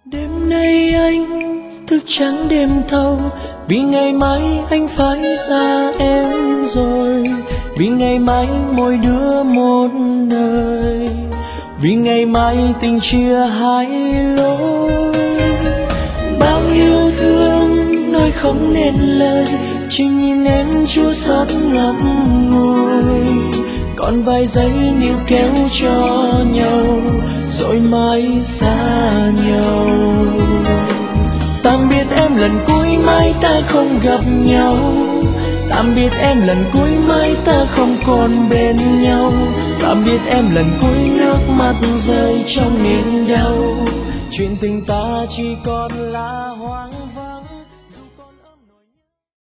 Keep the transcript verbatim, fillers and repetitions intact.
Đêm nay anh thức trắng đêm thâu, vì ngày mai anh phải xa em rồi. Vì ngày mai mỗi đứa một nơi, vì ngày mai tình chia hai lối. Bao yêu thương nói không nên lời, chỉ nhìn em chua xót ngậm ngùi. Còn vài giây níu kéo cho nhau, rồi mãi xa nhau. Tạm biệt em lần cuối mai ta không gặp nhau, tạm biệt em lần cuối mai ta không còn bên nhau. Tạm biệt em lần cuối nước mắt rơi trong niềm đau, chuyện tình ta chỉ còn là hoang